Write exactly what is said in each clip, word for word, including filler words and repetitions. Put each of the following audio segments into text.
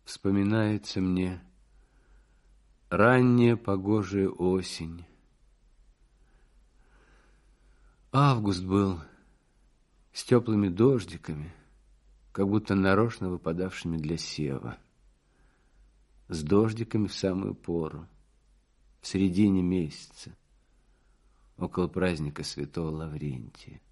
Вспоминается мне ранняя погожая осень. Август был с теплыми дождиками, как будто нарочно выпадавшими для сева, с дождиками в самую пору, в середине месяца, около праздника святого Лаврентия.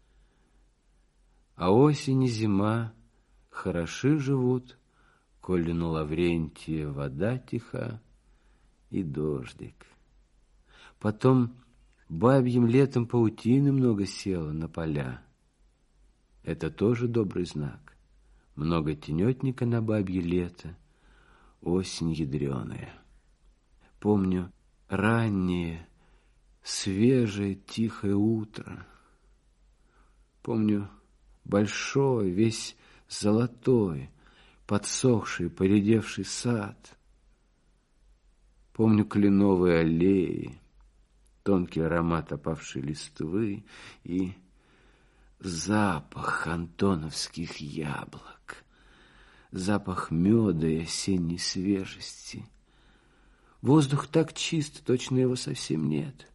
А осень и зима хороши живут, коли на Лаврентия вода тиха и дождик. Потом бабьим летом паутины много село на поля. Это тоже добрый знак. Много тенетника на бабье лето, осень ядреная. Помню раннее, свежее, тихое утро. Помню большой, весь золотой, подсохший, поредевший сад. Помню кленовые аллеи, тонкий аромат опавшей листвы и запах антоновских яблок, запах меда и осенней свежести. Воздух так чист, точно его совсем нет.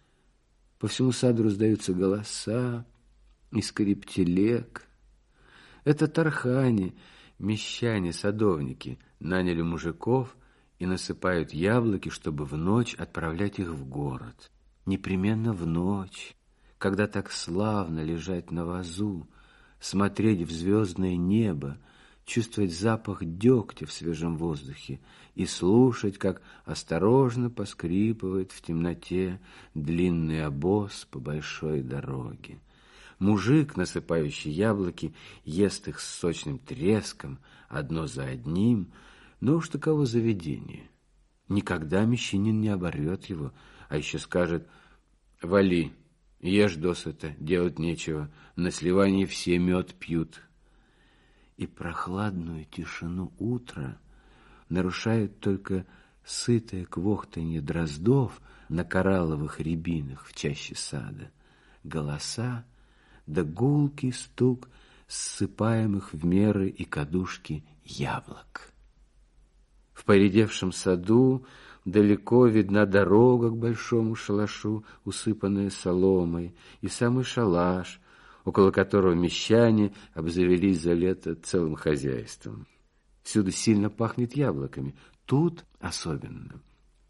По всему саду раздаются голоса и скрип телег. Это тархани, мещане, садовники наняли мужиков и насыпают яблоки, чтобы в ночь отправлять их в город. Непременно в ночь, когда так славно лежать на вазу, смотреть в звездное небо, чувствовать запах дегтя в свежем воздухе и слушать, как осторожно поскрипывает в темноте длинный обоз по большой дороге. Мужик, насыпающий яблоки, ест их с сочным треском, одно за одним, но уж таково заведение. Никогда мещанин не оборвет его, а еще скажет: «Вали, ешь досыта, делать нечего, на сливании все мед пьют». И прохладную тишину утра нарушает только сытое квохтанье дроздов на коралловых рябинах в чаще сада, голоса да гулкий стук ссыпаемых в меры и кадушки яблок. В поредевшем саду далеко видна дорога к большому шалашу, усыпанная соломой, и самый шалаш, около которого мещане обзавелись за лето целым хозяйством. Всюду сильно пахнет яблоками, тут особенно.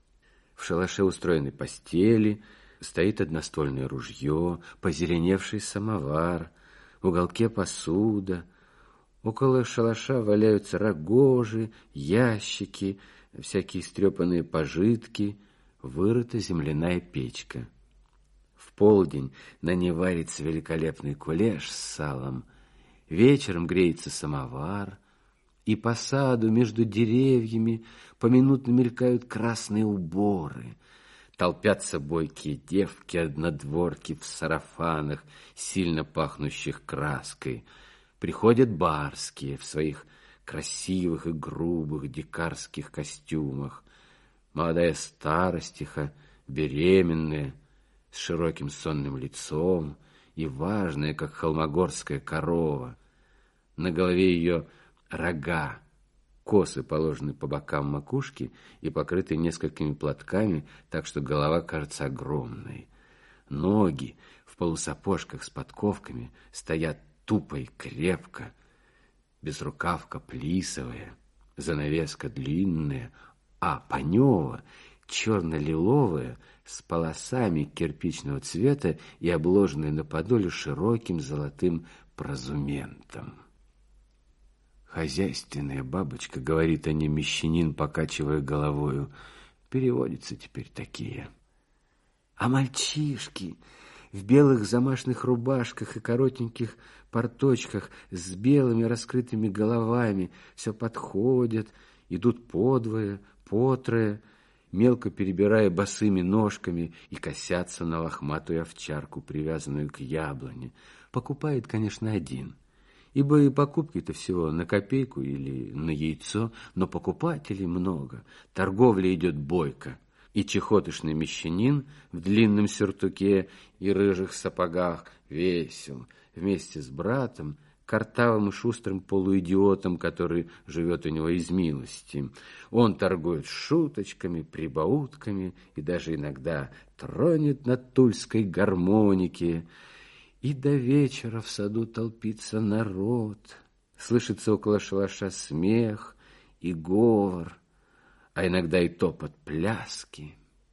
В шалаше устроены постели, стоит одноствольное ружье, позеленевший самовар, в уголке посуда. Около шалаша валяются рогожи, ящики, всякие истрепанные пожитки, вырыта земляная печка. В полдень на ней варится великолепный кулеш с салом, вечером греется самовар, и по саду между деревьями поминутно мелькают красные уборы. Толпятся бойкие девки-однодворки в сарафанах, сильно пахнущих краской. Приходят барские в своих красивых и грубых дикарских костюмах. Молодая старостиха, беременная, с широким сонным лицом и важная, как холмогорская корова. На голове ее рога, косы положены по бокам макушки и покрыты несколькими платками, так что голова кажется огромной. Ноги в полусапожках с подковками стоят тупо и крепко, безрукавка плисовая, занавеска длинная, а панева черно-лиловая, с полосами кирпичного цвета и обложенная на подоле широким золотым прозументом. «Хозяйственная бабочка», — говорит о ней мещанин, покачивая головою, — переводится теперь такие. А мальчишки в белых замашных рубашках и коротеньких порточках с белыми раскрытыми головами все подходят, идут подвое, потрое, мелко перебирая босыми ножками, и косятся на лохматую овчарку, привязанную к яблоне. Покупает, конечно, один, ибо и покупки-то всего на копейку или на яйцо, но покупателей много, торговля идет бойко. И чехотошный мещанин в длинном сюртуке и рыжих сапогах весел, вместе с братом картавым и шустрым полуидиотом, который живет у него из милости. Он торгует шуточками, прибаутками и даже иногда тронет на тульской гармонике. И до вечера в саду толпится народ. Слышится около шалаша смех и говор, а иногда и топот пляски.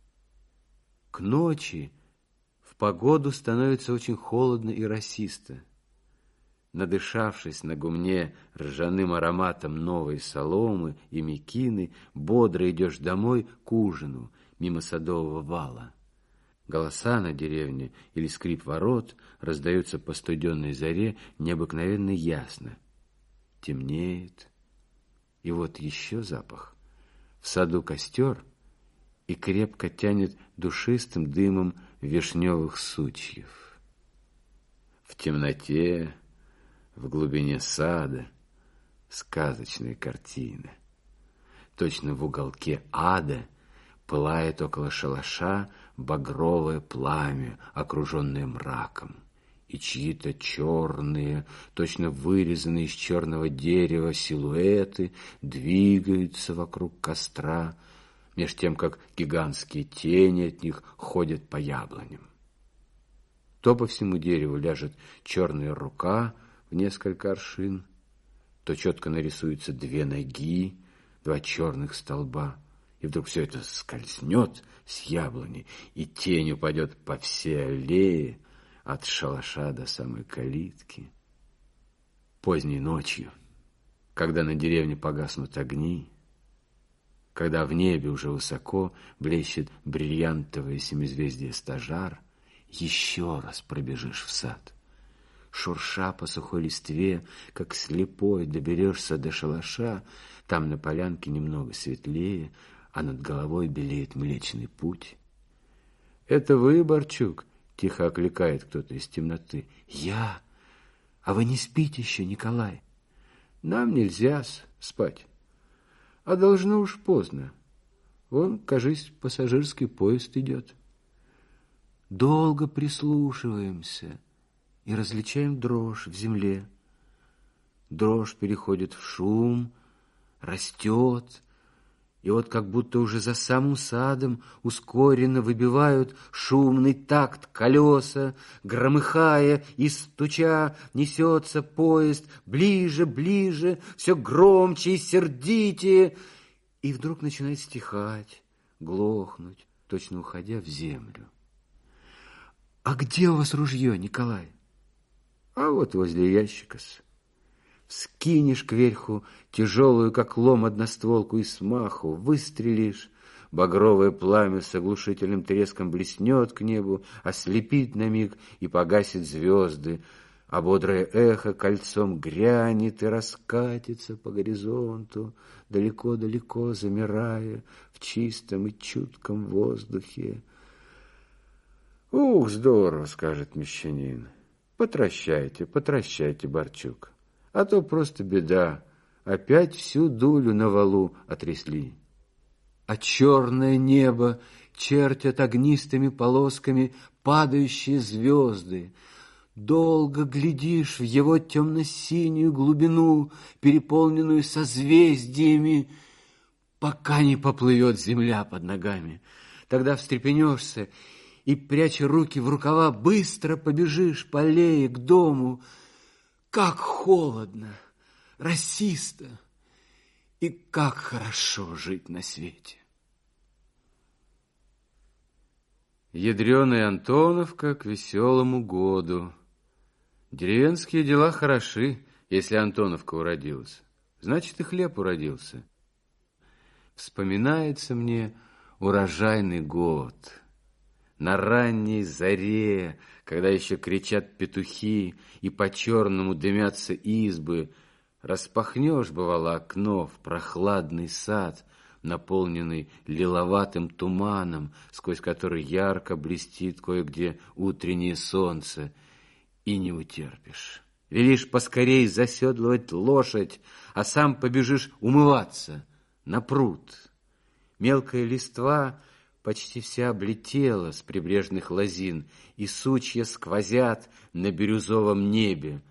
К ночи в погоду становится очень холодно и росисто. Надышавшись на гумне ржаным ароматом новой соломы и мекины, бодро идешь домой к ужину мимо садового вала. Голоса на деревне или скрип ворот раздаются по студенной заре необыкновенно ясно. Темнеет, и вот еще запах. В саду костер, и крепко тянет душистым дымом вишневых сучьев. В темноте, в глубине сада сказочная картина. Точно в уголке ада пылает около шалаша багровое пламя, окруженное мраком, и чьи-то черные, точно вырезанные из черного дерева силуэты двигаются вокруг костра, меж тем, как гигантские тени от них ходят по яблоням. То по всему дереву ляжет черная рука в несколько аршин, то четко нарисуются две ноги, два черных столба, и вдруг все это скользнет с яблони, и тень упадет по всей аллее от шалаша до самой калитки. Поздней ночью, когда на деревне погаснут огни, когда в небе уже высоко блещет бриллиантовое семизвездие стажар, еще раз пробежишь в сад. Шурша по сухой листве, как слепой, доберешься до шалаша. Там на полянке немного светлее, а над головой белеет Млечный Путь. «Это вы, Барчук?» — тихо окликает кто-то из темноты. «Я? А вы не спите еще, Николай?» «Нам нельзя спать. А должно уж поздно. Вон, кажись, пассажирский поезд идет». Долго прислушиваемся и различаем дрожь в земле. Дрожь переходит в шум, растет, и вот как будто уже за самым садом ускоренно выбивают шумный такт колеса, громыхая и стуча, несется поезд ближе, ближе, все громче и сердитее, и вдруг начинает стихать, глохнуть, точно уходя в землю. «А где у вас ружье, Николай?» «А вот возле ящика-с». Вскинешь кверху тяжелую, как лом, одностволку и смаху, выстрелишь, багровое пламя с оглушительным треском блеснет к небу, ослепит на миг и погасит звезды, а бодрое эхо кольцом грянет и раскатится по горизонту, далеко-далеко замирая в чистом и чутком воздухе. «Ух, здорово!» — скажет мещанин. «Потращайте, потращайте, Барчук, а то просто беда, опять всю дулю на валу отрясли». А черное небо чертят огнистыми полосками падающие звезды. Долго глядишь в его темно-синюю глубину, переполненную созвездиями, пока не поплывет земля под ногами. Тогда встрепенешься и, пряча руки в рукава, быстро побежишь по аллее к дому. Как холодно, росисто, и как хорошо жить на свете. Ядреная Антоновка к веселому году. Деревенские дела хороши, если Антоновка уродилась. Значит, и хлеб уродился. Вспоминается мне урожайный год. На ранней заре, когда еще кричат петухи и по-черному дымятся избы, распахнешь, бывало, окно в прохладный сад, наполненный лиловатым туманом, сквозь который ярко блестит кое-где утреннее солнце, и не утерпишь. Велишь поскорей заседлывать лошадь, а сам побежишь умываться на пруд. Мелкая листва почти вся облетела с прибрежных лозин, и сучья сквозят на бирюзовом небе.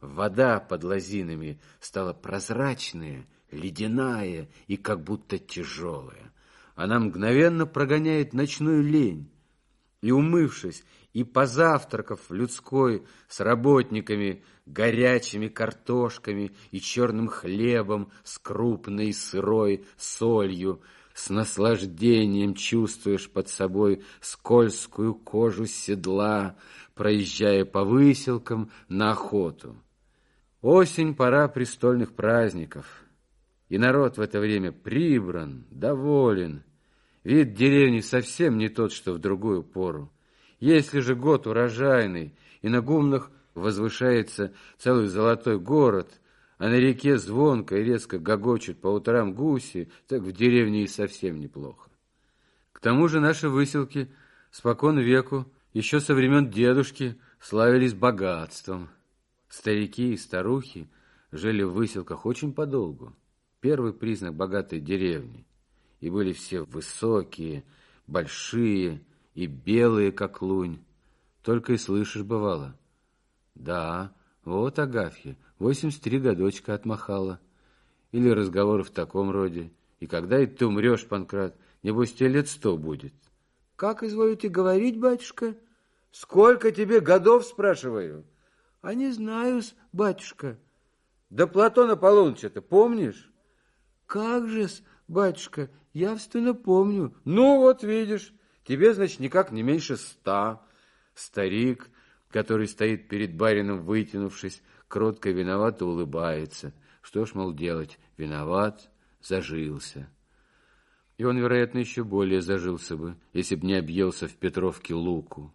Вода под лозинами стала прозрачная, ледяная и как будто тяжелая. Она мгновенно прогоняет ночную лень. И, умывшись, и позавтракав людской с работниками, горячими картошками и черным хлебом с крупной сырой солью, с наслаждением чувствуешь под собой скользкую кожу седла, проезжая по выселкам на охоту. Осень — пора престольных праздников, и народ в это время прибран, доволен. Вид деревни совсем не тот, что в другую пору. Если же год урожайный, и на гумнах возвышается целый золотой город, а на реке звонко и резко гогочут по утрам гуси, так в деревне и совсем неплохо. К тому же наши выселки спокон веку, еще со времен дедушки, славились богатством. Старики и старухи жили в выселках очень подолгу. Первый признак богатой деревни. И были все высокие, большие и белые, как лунь. Только и слышишь, бывало: да, вот Агафья восемьдесят три годочка отмахала. Или разговоры в таком роде: и когда и ты умрешь, Панкрат, небось тебе лет сто будет. Как изволите говорить, батюшка? Сколько тебе годов, спрашиваю? А не знаю-с, батюшка. Да Платона Полуныча-то помнишь? Как же-с, батюшка, явственно помню. Ну вот видишь, тебе, значит, никак не меньше ста. Старик, который стоит перед барином, вытянувшись, кротко и виновато улыбается. Что ж, мол, делать? Виноват, зажился. И он, вероятно, еще более зажился бы, если б не объелся в Петровке луку.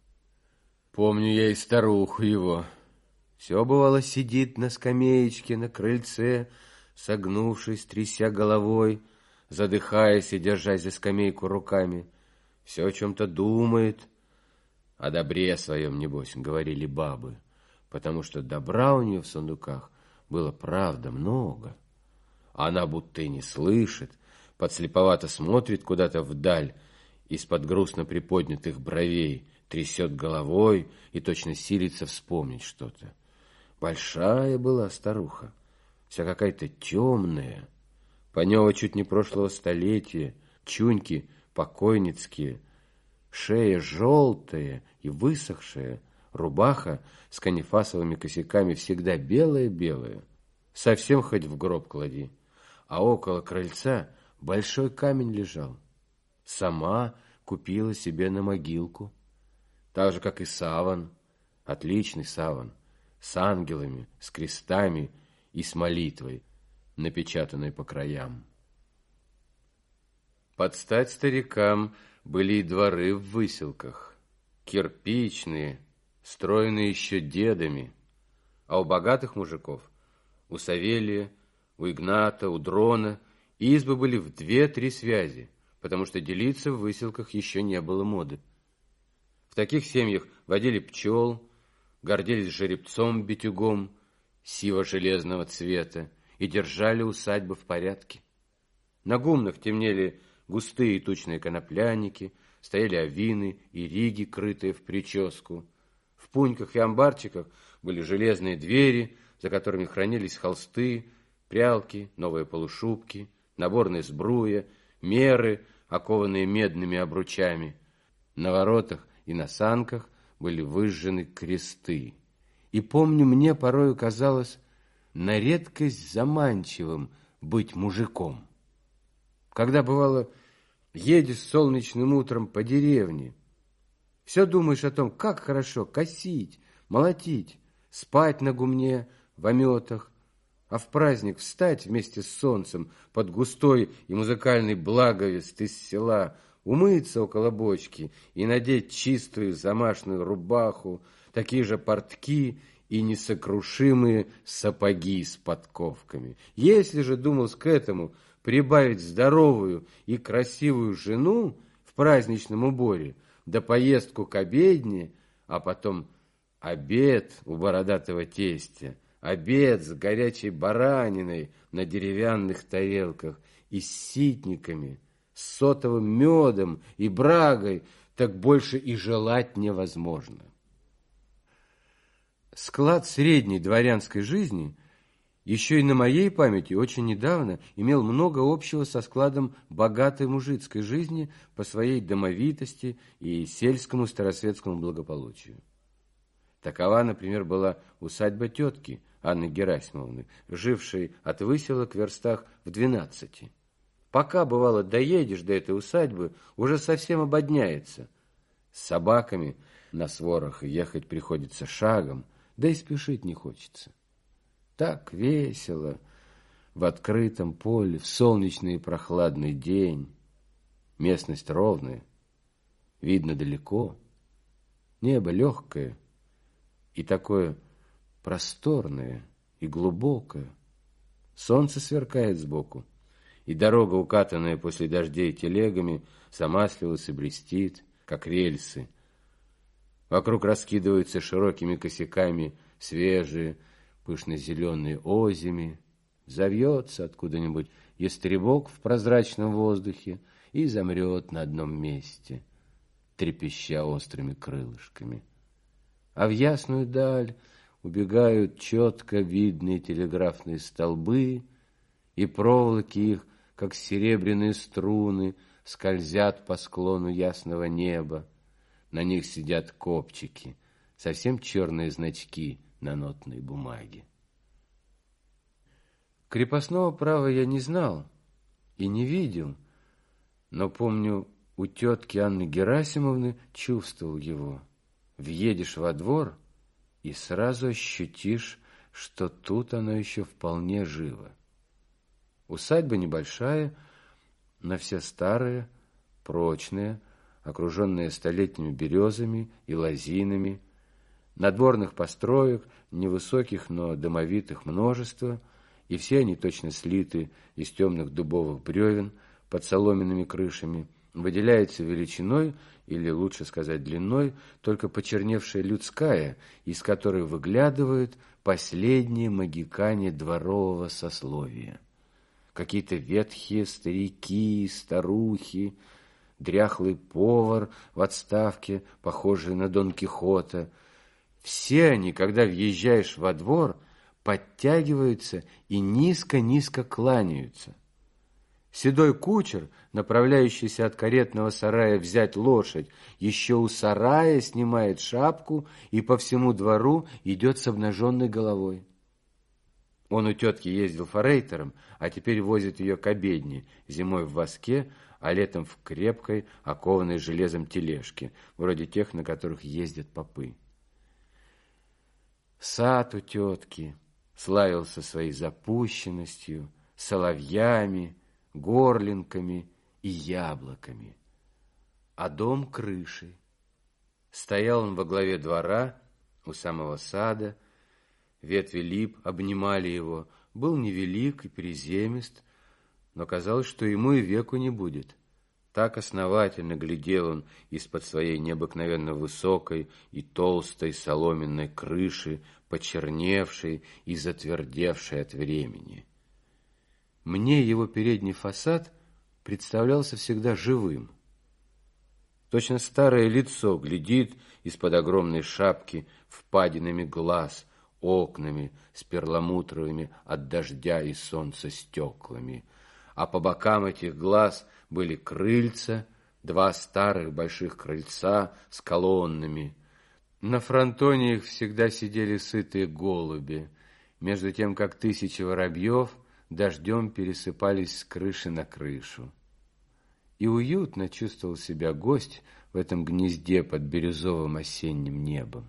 Помню я и старуху его. Все, бывало, сидит на скамеечке, на крыльце, согнувшись, тряся головой, задыхаясь и держась за скамейку руками. Все о чем-то думает. О добре своем, небось, говорили бабы, потому что добра у нее в сундуках было, правда, много. А она будто и не слышит, подслеповато смотрит куда-то вдаль, из-под грустно приподнятых бровей, трясет головой и точно силится вспомнить что-то. Большая была старуха, вся какая-то темная, Панева чуть не прошлого столетия, чуньки покойницкие, шея желтая и высохшая, рубаха с канифасовыми косяками всегда белая-белая, совсем хоть в гроб клади, а около крыльца большой камень лежал. Сама купила себе на могилку, так же, как и саван, отличный саван, с ангелами, с крестами и с молитвой, напечатанной по краям. Под стать старикам были и дворы в выселках, кирпичные, строенные еще дедами, а у богатых мужиков, у Савелия, у Игната, у Дрона, избы были в две-три связи, потому что делиться в выселках еще не было моды. В таких семьях водили пчел, гордились жеребцом-битюгом сиво-железного цвета и держали усадьбы в порядке. На гумнах темнели густые тучные коноплянники, стояли овины и риги, крытые в прическу. В пуньках и амбарчиках были железные двери, за которыми хранились холсты, прялки, новые полушубки, наборная сбруя, меры, окованные медными обручами. На воротах и на санках были выжжены кресты. И помню, мне порою казалось на редкость заманчивым быть мужиком. Когда, бывало, едешь солнечным утром по деревне, все думаешь о том, как хорошо косить, молотить, спать на гумне в ометах, а в праздник встать вместе с солнцем под густой и музыкальный благовест из села, умыться около бочки и надеть чистую замашную рубаху, такие же портки и несокрушимые сапоги с подковками. Если же думал к этому прибавить здоровую и красивую жену в праздничном уборе, да поездку к обедне, а потом обед у бородатого тестя, обед с горячей бараниной на деревянных тарелках и с ситниками, с сотовым медом и брагой, так больше и желать невозможно. Склад средней дворянской жизни еще и на моей памяти очень недавно имел много общего со складом богатой мужицкой жизни по своей домовитости и сельскому старосветскому благополучию. Такова, например, была усадьба тетки Анны Герасимовны, жившей от выселок в верстах в двенадцати. Пока, бывало, доедешь до этой усадьбы, уже совсем ободняется. С собаками на сворах ехать приходится шагом, да и спешить не хочется. Так весело в открытом поле, в солнечный и прохладный день. Местность ровная, видно далеко, небо легкое и такое просторное и глубокое. Солнце сверкает сбоку, и дорога, укатанная после дождей телегами, замаслилась и блестит, как рельсы. Вокруг раскидываются широкими косяками свежие, пышно-зеленые озими, завьется откуда-нибудь ястребок в прозрачном воздухе и замрет на одном месте, трепеща острыми крылышками. А в ясную даль убегают четко видные телеграфные столбы, и проволоки их, как серебряные струны, скользят по склону ясного неба. На них сидят копчики, совсем черные значки на нотной бумаге. Крепостного права я не знал и не видел, но, помню, у тетки Анны Герасимовны чувствовал его. Въедешь во двор и сразу ощутишь, что тут оно еще вполне живо. Усадьба небольшая, но вся старая, прочная, окруженная столетними березами и лозинами. Надворных построек, невысоких, но домовитых множество, и все они точно слиты из темных дубовых бревен под соломенными крышами. Выделяется величиной, или лучше сказать длиной, только почерневшая людская, из которой выглядывают последние могикане дворового сословия. Какие-то ветхие старики, старухи, дряхлый повар в отставке, похожий на Дон Кихота. Все они, когда въезжаешь во двор, подтягиваются и низко-низко кланяются. Седой кучер, направляющийся от каретного сарая взять лошадь, еще у сарая снимает шапку и по всему двору идет с обнаженной головой. Он у тетки ездил форейтером, а теперь возит ее к обедне, зимой в воске, а летом в крепкой, окованной железом тележке, вроде тех, на которых ездят попы. Сад у тетки славился своей запущенностью, соловьями, горлинками и яблоками, а дом крышей. Стоял он во главе двора, у самого сада, ветви лип обнимали его, был невелик и приземист, но казалось, что ему и веку не будет. Так основательно глядел он из-под своей необыкновенно высокой и толстой соломенной крыши, почерневшей и затвердевшей от времени. Мне его передний фасад представлялся всегда живым. Точно старое лицо глядит из-под огромной шапки впадинами глаз, окнами с перламутровыми от дождя и солнца стеклами, а по бокам этих глаз были крыльца, два старых больших крыльца с колоннами. На фронтоне их всегда сидели сытые голуби, между тем, как тысячи воробьев дождем пересыпались с крыши на крышу. И уютно чувствовал себя гость в этом гнезде под бирюзовым осенним небом.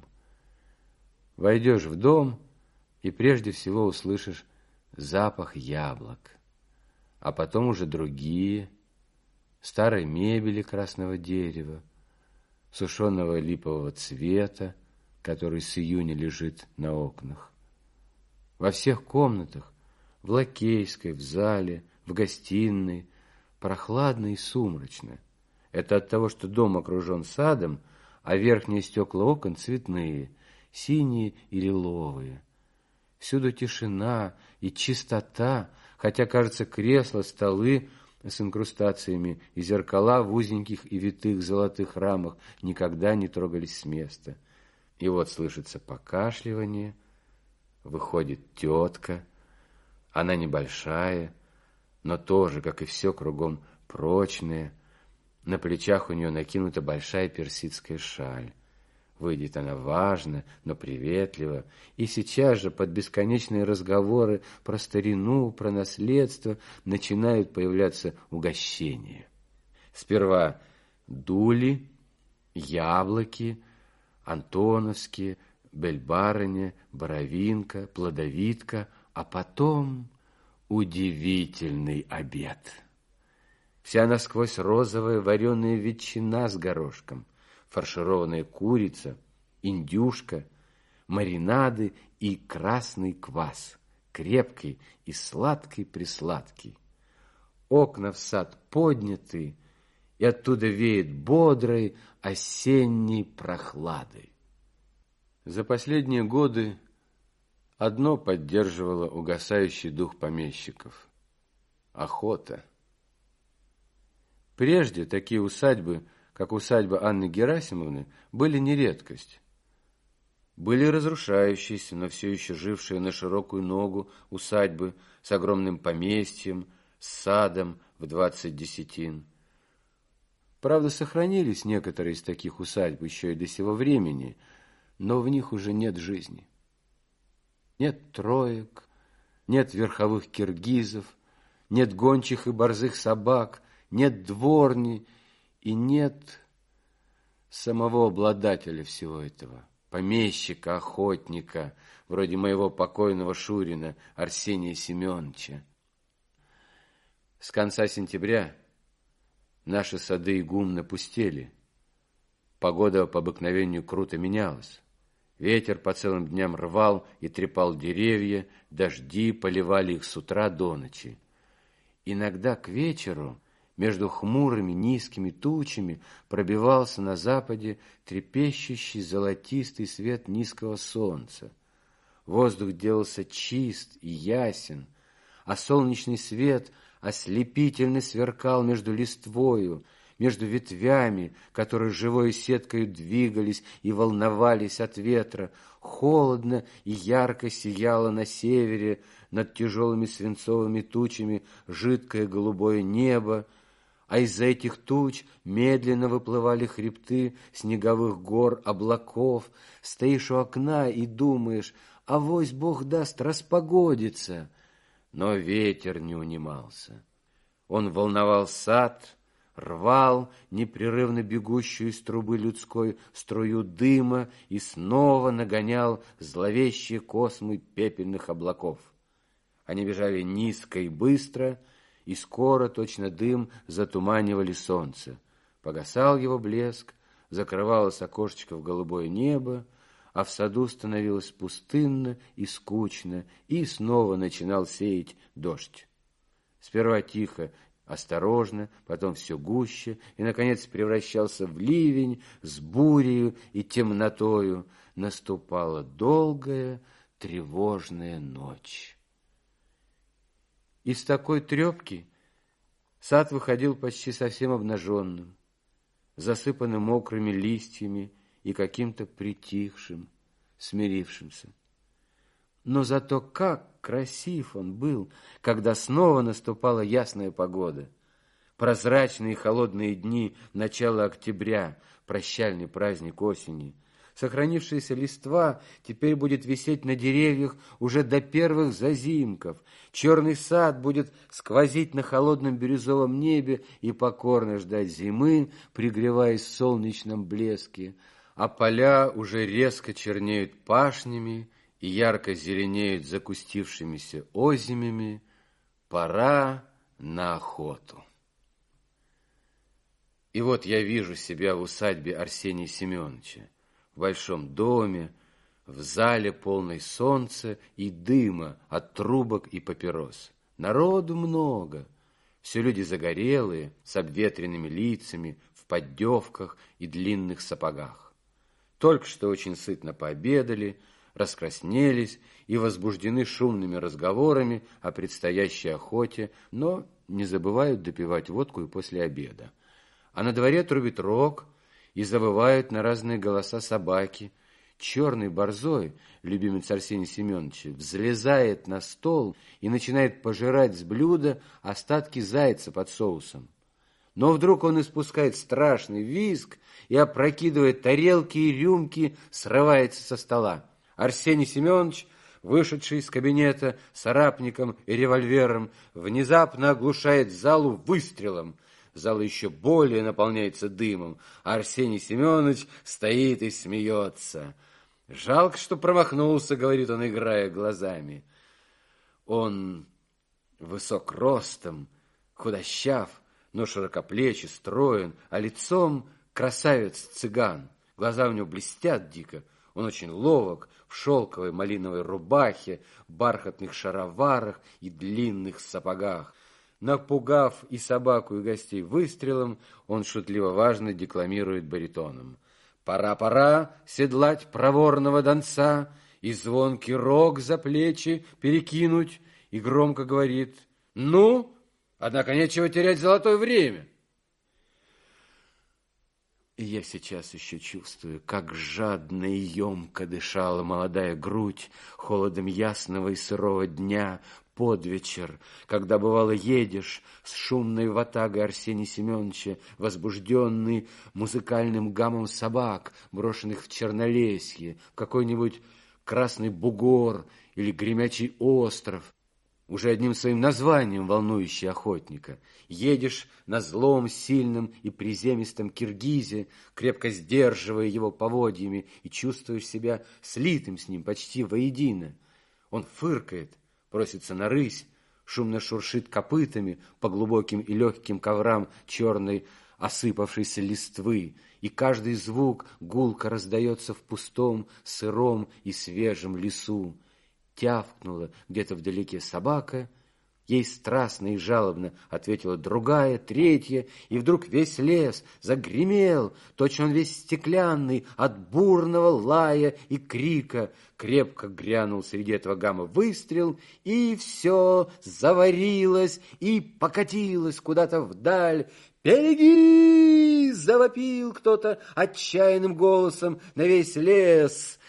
Войдешь в дом и прежде всего услышишь запах яблок, а потом уже другие, старой мебели красного дерева, сушеного липового цвета, который с июня лежит на окнах. Во всех комнатах, в лакейской, в зале, в гостиной, прохладно и сумрачно. Это от того, что дом окружен садом, а верхние стекла окон цветные, синие и лиловые. Всюду тишина и чистота, хотя, кажется, кресла, столы с инкрустациями и зеркала в узеньких и витых золотых рамах никогда не трогались с места. И вот слышится покашливание, выходит тетка. Она небольшая, но тоже, как и все кругом, прочная. На плечах у нее накинута большая персидская шаль. Выйдет она важно, но приветливо, и сейчас же под бесконечные разговоры про старину, про наследство начинают появляться угощения. Сперва дули, яблоки, антоновские, бельбарыня, боровинка, плодовитка, а потом удивительный обед. Вся насквозь розовая вареная ветчина с горошком, фаршированная курица, индюшка, маринады и красный квас, крепкий и сладкий-присладкий. Окна в сад подняты, и оттуда веет бодрой осенней прохладой. За последние годы одно поддерживало угасающий дух помещиков – охота. Прежде такие усадьбы, как усадьба Анны Герасимовны, были не редкость. Были разрушающиеся, но все еще жившие на широкую ногу усадьбы с огромным поместьем, с садом в двадцать десятин. Правда, сохранились некоторые из таких усадьб еще и до сего времени, но в них уже нет жизни. Нет троек, нет верховых киргизов, нет гончих и борзых собак, нет дворни и нет самого обладателя всего этого, помещика, охотника, вроде моего покойного Шурина Арсения Семеновича. С конца сентября наши сады и гумны пустели. Погода по обыкновению круто менялась. Ветер по целым дням рвал и трепал деревья, дожди поливали их с утра до ночи. Иногда к вечеру между хмурыми низкими тучами пробивался на западе трепещущий золотистый свет низкого солнца. Воздух делался чист и ясен, а солнечный свет ослепительно сверкал между листвою, между ветвями, которые живой сеткой двигались и волновались от ветра. Холодно и ярко сияло на севере над тяжелыми свинцовыми тучами жидкое голубое небо, а из-за этих туч медленно выплывали хребты снеговых гор, облаков. Стоишь у окна и думаешь, авось Бог даст распогодится. Но ветер не унимался. Он волновал сад, рвал непрерывно бегущую из трубы людской струю дыма и снова нагонял зловещие космы пепельных облаков. Они бежали низко и быстро, и скоро точно дым затуманивали солнце. Погасал его блеск, закрывалось окошечко в голубое небо, а в саду становилось пустынно и скучно, и снова начинал сеять дождь. Сперва тихо, осторожно, потом все гуще, и, наконец, превращался в ливень с бурею и темнотою. Наступала долгая, тревожная ночь. Из такой трепки сад выходил почти совсем обнаженным, засыпанным мокрыми листьями и каким-то притихшим, смирившимся. Но зато как красив он был, когда снова наступала ясная погода. Прозрачные холодные дни начала октября, прощальный праздник осени. Сохранившаяся листва теперь будет висеть на деревьях уже до первых зазимков. Черный сад будет сквозить на холодном бирюзовом небе и покорно ждать зимы, пригреваясь в солнечном блеске. А поля уже резко чернеют пашнями и ярко зеленеют закустившимися озимями. Пора на охоту. И вот я вижу себя в усадьбе Арсения Семеновича, в большом доме, в зале полной солнца и дыма от трубок и папирос. Народу много, все люди загорелые, с обветренными лицами, в поддевках и длинных сапогах. Только что очень сытно пообедали, раскраснелись и возбуждены шумными разговорами о предстоящей охоте, но не забывают допивать водку и после обеда. А на дворе трубит рог, и завывают на разные голоса собаки. черный борзой, любимец Арсения Семеновича, взлезает на стол и начинает пожирать с блюда остатки зайца под соусом. Но вдруг он испускает страшный визг и, опрокидывая тарелки и рюмки, срывается со стола. Арсений Семенович, вышедший из кабинета с арапником и револьвером, внезапно оглушает залу выстрелом. Зал еще более наполняется дымом, а Арсений Семенович стоит и смеется. «Жалко, что промахнулся», — говорит он, играя глазами. Он высок ростом, худощав, но широкоплечий, строен, а лицом красавец-цыган. Глаза у него блестят дико. Он очень ловок в шелковой малиновой рубахе, бархатных шароварах и длинных сапогах. Напугав и собаку, и гостей выстрелом, он шутливо-важно декламирует баритоном. «Пора, пора седлать проворного донца и звонкий рог за плечи перекинуть», и громко говорит: «Ну, однако нечего терять золотое время». И я сейчас еще чувствую, как жадно и емко дышала молодая грудь холодом ясного и сырого дня под вечер, когда, бывало, едешь с шумной ватагой Арсения Семеновича, возбужденный музыкальным гамом собак, брошенных в Чернолесье, в какой-нибудь Красный Бугор или Гремячий остров, уже одним своим названием волнующий охотника. Едешь на злом, сильном и приземистом киргизе, крепко сдерживая его поводьями, и чувствуешь себя слитым с ним почти воедино. Он фыркает, просится на рысь, шумно шуршит копытами по глубоким и легким коврам черной осыпавшейся листвы, и каждый звук гулко раздается в пустом, сыром и свежем лесу. Тявкнула где-то вдалеке собака, ей страстно и жалобно ответила другая, третья, и вдруг весь лес загремел, точно он весь стеклянный, от бурного лая и крика. Крепко грянул среди этого гамма выстрел, и все заварилось и покатилось куда-то вдаль. «Береги!» — завопил кто-то отчаянным голосом на весь лес.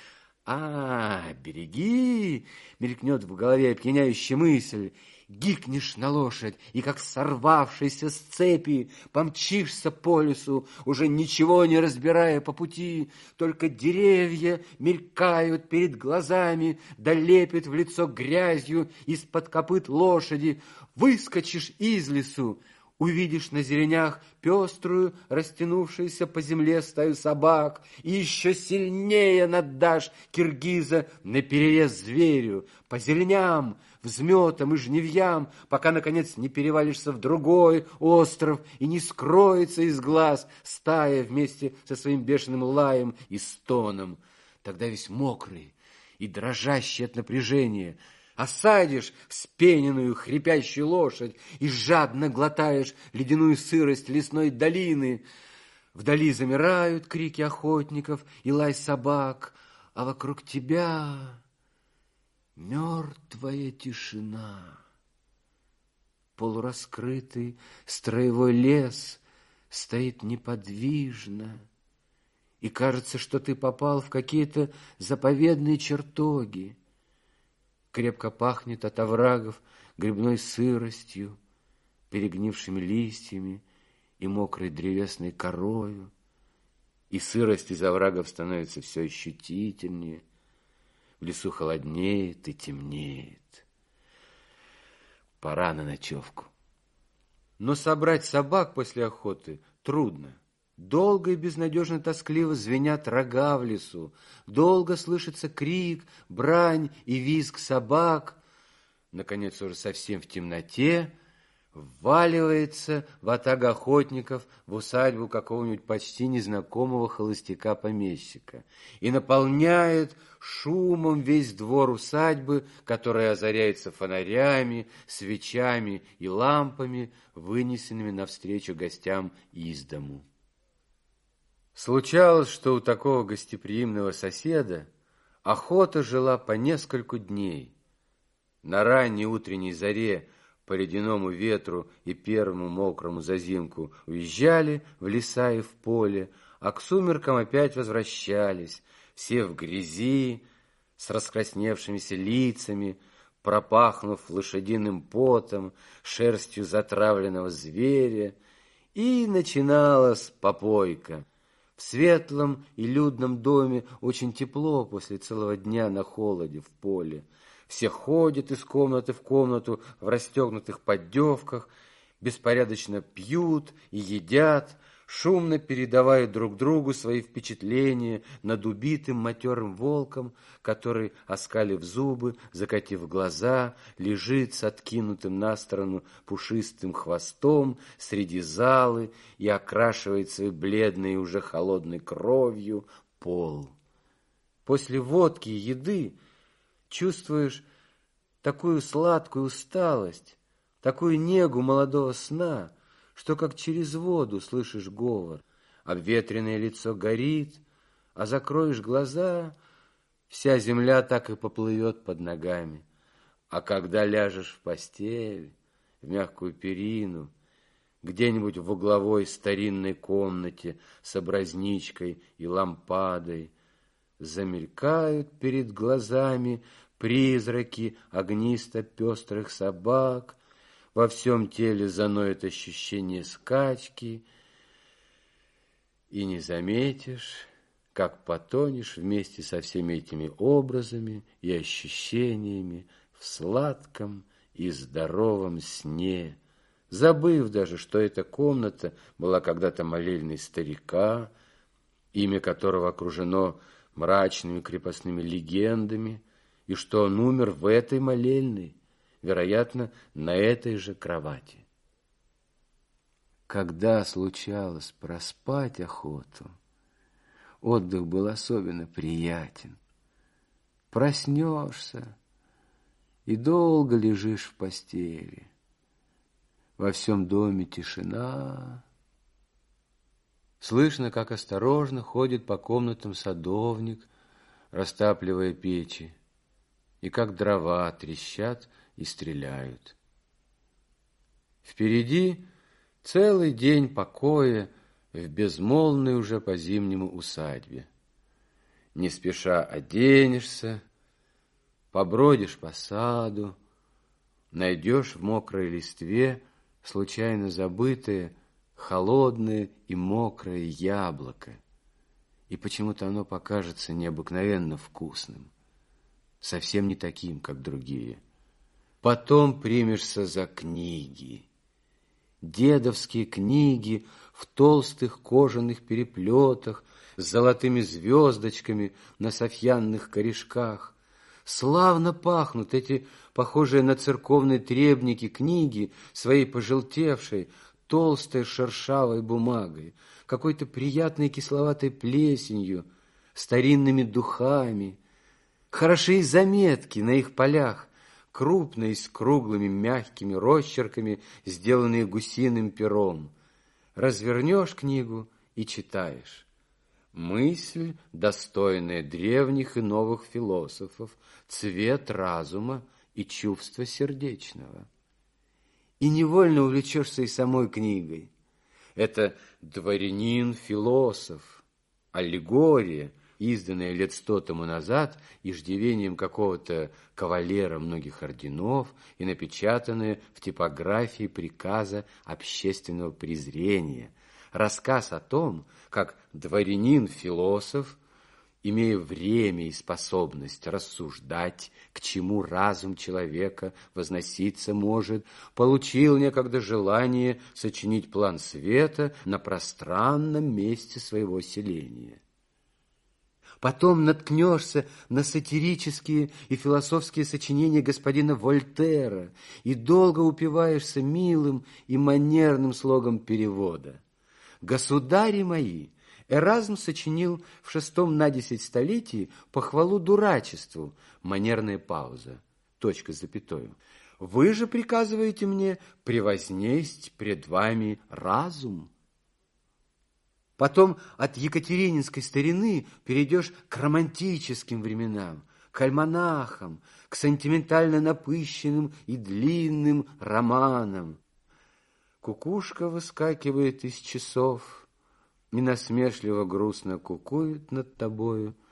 «А, береги!» — мелькнет в голове опьяняющая мысль. Гикнешь на лошадь, и, как сорвавшийся с цепи, помчишься по лесу, уже ничего не разбирая по пути, только деревья мелькают перед глазами, да лепят в лицо грязью из-под копыт лошади. Выскочишь из лесу, увидишь на зеленях пеструю, растянувшуюся по земле стаю собак, и еще сильнее наддашь киргиза наперерез зверю, по зеленям, взметам и жневьям, пока, наконец, не перевалишься в другой остров и не скроется из глаз стая вместе со своим бешеным лаем и стоном. Тогда весь мокрый и дрожащий от напряжения осадишь вспененную хрипящую лошадь и жадно глотаешь ледяную сырость лесной долины. Вдали замирают крики охотников и лай собак, а вокруг тебя мертвая тишина. Полураскрытый строевой лес стоит неподвижно, и кажется, что ты попал в какие-то заповедные чертоги. Крепко пахнет от оврагов грибной сыростью, перегнившими листьями и мокрой древесной корою, и сырость из оврагов становится все ощутительнее, в лесу холоднеет и темнеет. Пора на ночевку. Но собрать собак после охоты трудно. Долго и безнадежно тоскливо звенят рога в лесу, долго слышится крик, брань и визг собак. Наконец, уже совсем в темноте вваливается ватага охотников в усадьбу какого-нибудь почти незнакомого холостяка-помещика и наполняет шумом весь двор усадьбы, которая озаряется фонарями, свечами и лампами, вынесенными навстречу гостям из дому. Случалось, что у такого гостеприимного соседа охота жила по нескольку дней. На ранней утренней заре по ледяному ветру и первому мокрому зазимку уезжали в леса и в поле, а к сумеркам опять возвращались, все в грязи, с раскрасневшимися лицами, пропахнув лошадиным потом, шерстью затравленного зверя, и начиналась попойка. В светлом и людном доме очень тепло после целого дня на холоде в поле. Все ходят из комнаты в комнату в расстегнутых поддевках, беспорядочно пьют и едят, шумно передавая друг другу свои впечатления над убитым матерым волком, который, оскалив зубы, закатив глаза, лежит с откинутым на сторону пушистым хвостом среди залы и окрашивает своей бледной и уже холодной кровью пол. После водки и еды чувствуешь такую сладкую усталость, такую негу молодого сна, что как через воду слышишь говор. Обветренное лицо горит, а закроешь глаза, вся земля так и поплывет под ногами. А когда ляжешь в постель, в мягкую перину, где-нибудь в угловой старинной комнате с образничкой и лампадой, замелькают перед глазами призраки огнисто-пестрых собак, во всем теле заноет ощущение скачки, и не заметишь, как потонешь вместе со всеми этими образами и ощущениями в сладком и здоровом сне, забыв даже, что эта комната была когда-то молельной старика, имя которого окружено мрачными крепостными легендами, и что он умер в этой молельной, вероятно, на этой же кровати. Когда случалось проспать охоту, отдых был особенно приятен. Проснешься и долго лежишь в постели. Во всем доме тишина. Слышно, как осторожно ходит по комнатам садовник, растапливая печи, и как дрова трещат и стреляют. Впереди целый день покоя в безмолвной уже по-зимнему усадьбе. Не спеша оденешься, побродишь по саду, найдешь в мокрой листве случайно забытое холодное и мокрое яблоко, и почему-то оно покажется необыкновенно вкусным, совсем не таким, как другие. Потом примешься за книги. Дедовские книги в толстых кожаных переплетах с золотыми звездочками на софьянных корешках. Славно пахнут эти, похожие на церковные требники, книги своей пожелтевшей, толстой шершавой бумагой, какой-то приятной кисловатой плесенью, старинными духами. Хороши и заметки на их полях, крупные, с круглыми мягкими росчерками, сделанные гусиным пером. Развернешь книгу и читаешь. Мысль, достойная древних и новых философов, цвет разума и чувства сердечного. И невольно увлечешься и самой книгой. Это дворянин-философ, аллегория, изданная лет сто тому назад иждивением какого-то кавалера многих орденов и напечатанная в типографии приказа общественного презрения. Рассказ о том, как дворянин-философ, имея время и способность рассуждать, к чему разум человека возноситься может, получил некогда желание сочинить план света на пространном месте своего селения. Потом наткнешься на сатирические и философские сочинения господина Вольтера и долго упиваешься милым и манерным слогом перевода. «Государи мои!» Эразм сочинил в шестом на десять столетии похвалу дурачеству, манерная пауза, точка с запятою. Вы же приказываете мне превознесть пред вами разум. Потом от екатерининской старины перейдешь к романтическим временам, к альманахам, к сентиментально напыщенным и длинным романам. Кукушка выскакивает из часов и насмешливо грустно кукует над тобою в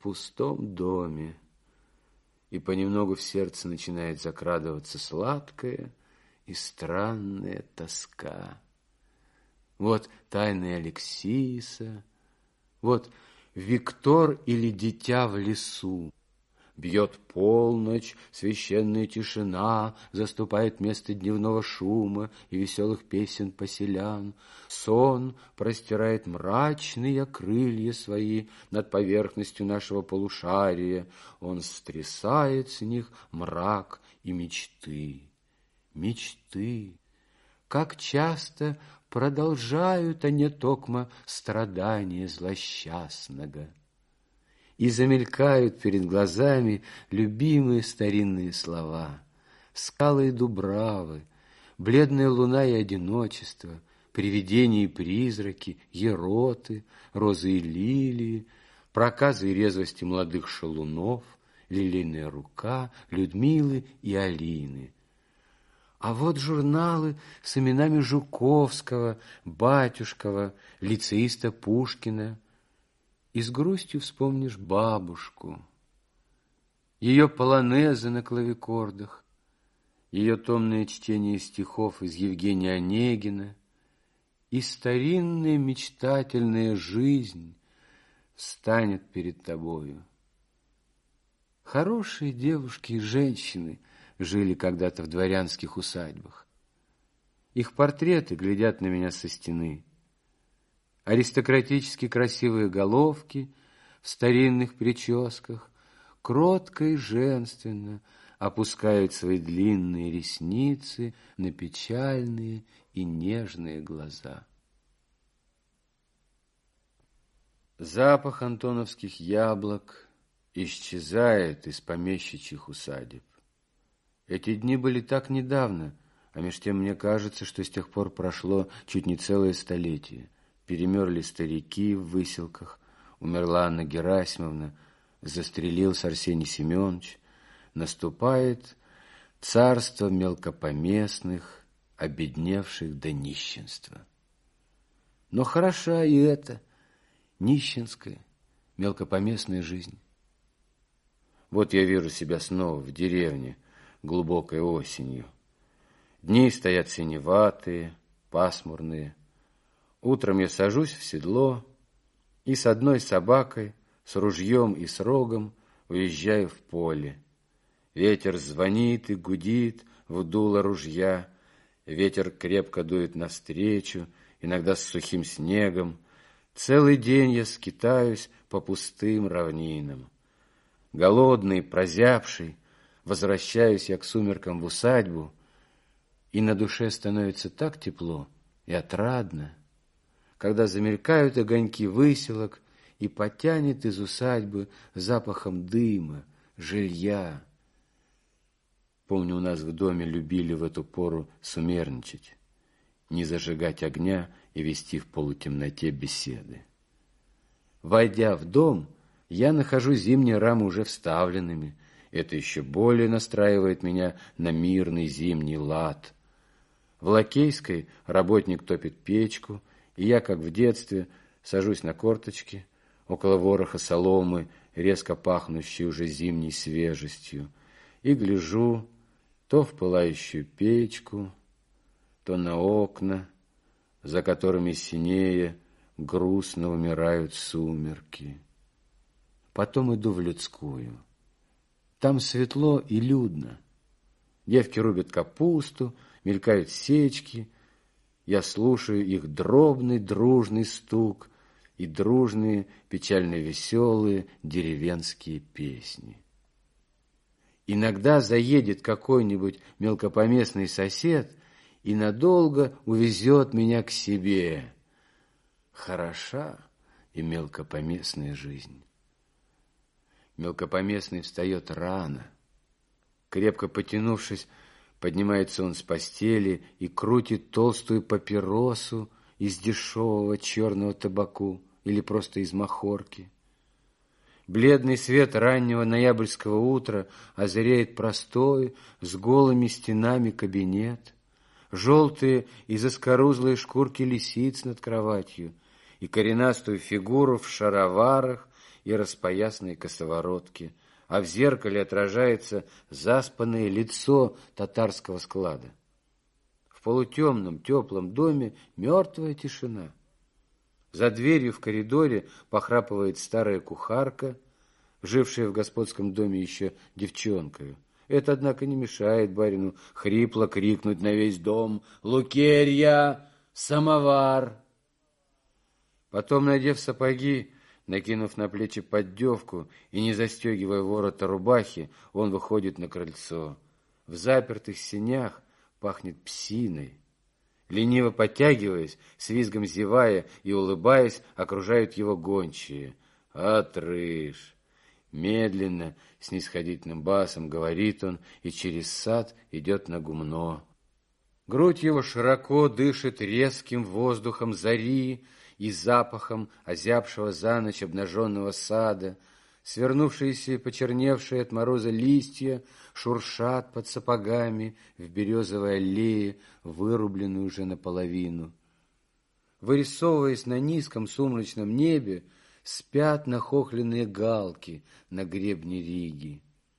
пустом доме, и понемногу в сердце начинает закрадываться сладкая и странная тоска. Вот тайны Алексиса, вот Виктор или дитя в лесу. Бьет полночь, священная тишина заступает место дневного шума и веселых песен поселян. Сон простирает мрачные крылья свои над поверхностью нашего полушария. Он стрясает с них мрак и мечты. Мечты! Как часто продолжают они токмо страдания злосчастного. И замелькают перед глазами любимые старинные слова. Скалы и дубравы, бледная луна и одиночество, привидения и призраки, ероты, розы и лилии, проказы и резвости молодых шалунов, лилейная рука Людмилы и Алины. А вот журналы с именами Жуковского, Батюшкова, лицеиста Пушкина. И с грустью вспомнишь бабушку, ее полонезы на клавикордах, ее томное чтение стихов из Евгения Онегина, и старинная мечтательная жизнь встанет перед тобою. Хорошие девушки и женщины жили когда-то в дворянских усадьбах. Их портреты глядят на меня со стены. Аристократически красивые головки в старинных прическах кротко и женственно опускают свои длинные ресницы на печальные и нежные глаза. Запах антоновских яблок исчезает из помещичьих усадеб. Эти дни были так недавно, а меж тем мне кажется, что с тех пор прошло чуть не целое столетие. Перемерли старики в выселках, умерла Анна Герасимовна, застрелился Арсений Семенович. Наступает царство мелкопоместных, обедневших до нищенства. Но хороша и эта нищенская, мелкопоместная жизнь. Вот я вижу себя снова в деревне глубокой осенью. Дни стоят синеватые, пасмурные. Утром я сажусь в седло и с одной собакой, с ружьем и с рогом уезжаю в поле. Ветер звонит и гудит в дуло ружья, ветер крепко дует навстречу, иногда с сухим снегом. Целый день я скитаюсь по пустым равнинам. Голодный, прозябший, возвращаюсь я к сумеркам в усадьбу, и на душе становится так тепло и отрадно, когда замелькают огоньки выселок и потянет из усадьбы запахом дыма, жилья. Помню, у нас в доме любили в эту пору сумерничать, не зажигать огня и вести в полутемноте беседы. Войдя в дом, я нахожу зимние рамы уже вставленными. Это еще более настраивает меня на мирный зимний лад. В Лакейской работник топит печку, и я, как в детстве, сажусь на корточки около вороха соломы, резко пахнущей уже зимней свежестью, и гляжу то в пылающую печку, то на окна, за которыми синее грустно умирают сумерки. Потом иду в людскую. Там светло и людно. Девки рубят капусту, мелькают сечки. Я слушаю их дробный дружный стук и дружные печально-веселые деревенские песни. Иногда заедет какой-нибудь мелкопоместный сосед и надолго увезет меня к себе. Хороша и мелкопоместная жизнь. Мелкопоместный встает рано. Крепко потянувшись, поднимается он с постели и крутит толстую папиросу из дешевого черного табаку или просто из махорки. Бледный свет раннего ноябрьского утра озаряет простой, с голыми стенами кабинет, желтые и заскорузлые шкурки лисиц над кроватью и коренастую фигуру в шароварах и распоясанной косоворотки, а в зеркале отражается заспанное лицо татарского склада. В полутемном, теплом доме мертвая тишина. За дверью в коридоре похрапывает старая кухарка, жившая в господском доме еще девчонкою. Это, однако, не мешает барину хрипло крикнуть на весь дом: «Лукерья! Самовар!» Потом, надев сапоги, накинув на плечи поддевку и не застегивая ворота рубахи, он выходит на крыльцо. В запертых сенях пахнет псиной. Лениво подтягиваясь, с визгом зевая и улыбаясь, окружают его гончие. «Отрыж!» Медленно, снисходительным басом говорит он, и через сад идет на гумно. Грудь его широко дышит резким воздухом зари и запахом озябшего за ночь обнаженного сада. Свернувшиеся и почерневшие от мороза листья шуршат под сапогами в березовой аллее, вырубленной уже наполовину. Вырисовываясь на низком сумрачном небе, спят нахохленные галки на гребне Риги.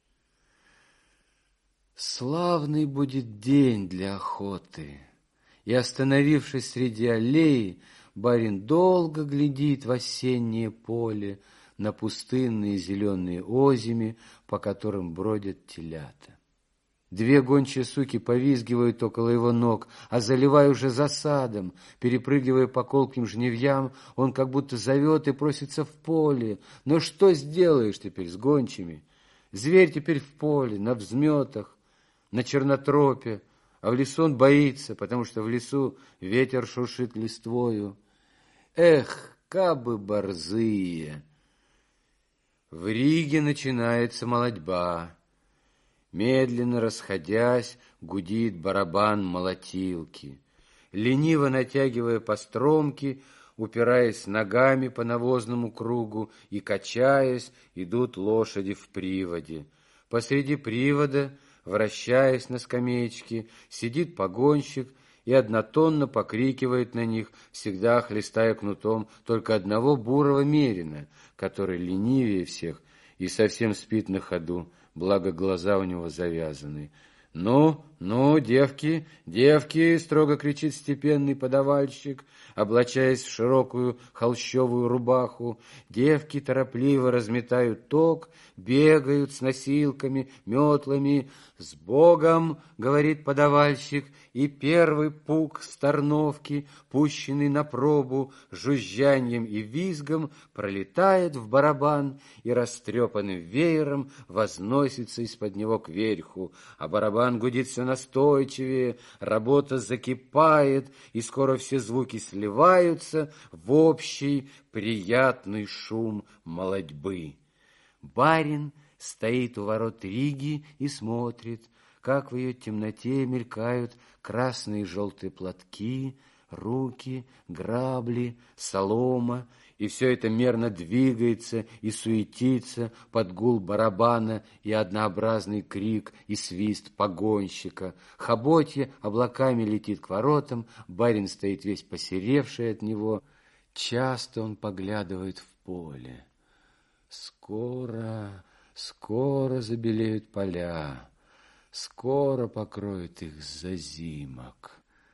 Славный будет день для охоты, и, остановившись среди аллеи, барин долго глядит в осеннее поле на пустынные зеленые озими, по которым бродят телята. Две гончие суки повизгивают около его ног, а заливая уже засадом, перепрыгивая по колким жневьям, он как будто зовет и просится в поле. Но что сделаешь теперь с гончими? Зверь теперь в поле, на взметах, на чернотропе, а в лесу он боится, потому что в лесу ветер шуршит листвою. Эх, кабы борзые! В Риге начинается молотьба. Медленно расходясь, гудит барабан молотилки. Лениво натягивая постромки, упираясь ногами по навозному кругу и качаясь, идут лошади в приводе. Посреди привода, вращаясь на скамеечке, сидит погонщик и однотонно покрикивает на них, всегда хлестая кнутом только одного бурого мерина, который ленивее всех и совсем спит на ходу, благо глаза у него завязаны. «Ну, ну, девки, девки!» — строго кричит степенный подавальщик, облачаясь в широкую холщовую рубаху. Девки торопливо разметают ток, бегают с носилками, метлами. «С Богом!» — говорит подавальщик, и первый пук с торновки, пущенный на пробу, жужжаньем и визгом, пролетает в барабан и растрепанным веером возносится из-под него кверху, а барабан гудит все настойчивее, работа закипает, и скоро все звуки сливаются в общий приятный шум молотьбы. Барин стоит у ворот Риги и смотрит, как в ее темноте мелькают красные и желтые платки, руки, грабли, солома, и все это мерно двигается и суетится под гул барабана и однообразный крик и свист погонщика. Хоботье облаками летит к воротам, барин стоит весь посеревший от него. Часто он поглядывает в поле. Скоро, скоро забелеют поля, скоро покроют их зазимок.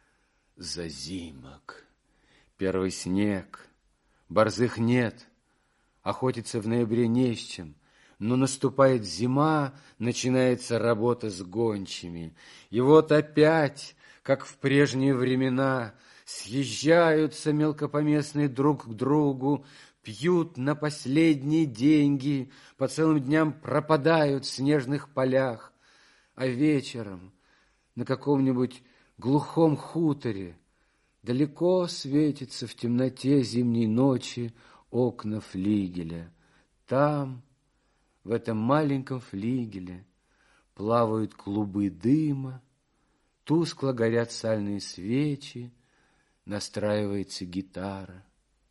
Зазимок. Первый снег. Борзых нет. Охотиться в ноябре не с чем. Но наступает зима, начинается работа с гончими. И вот опять, как в прежние времена, съезжаются мелкопоместные друг к другу, пьют на последние деньги, по целым дням пропадают в снежных полях, а вечером на каком-нибудь глухом хуторе далеко светится в темноте зимней ночи окна флигеля. Там, в этом маленьком флигеле, плавают клубы дыма, тускло горят сальные свечи, настраивается гитара.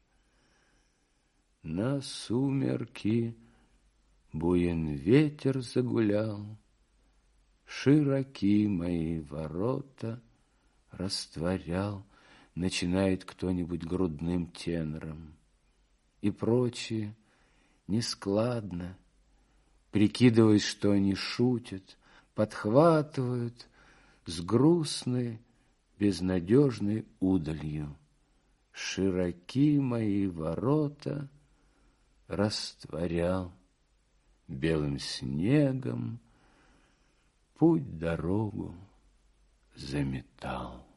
На сумерки буен ветер загулял, широки мои ворота растворял, начинает кто-нибудь грудным тенором. И прочие нескладно, прикидываясь, что они шутят, подхватывают с грустной, безнадежной удалью. Широки мои ворота растворял белым снегом, путь-дорогу заметал.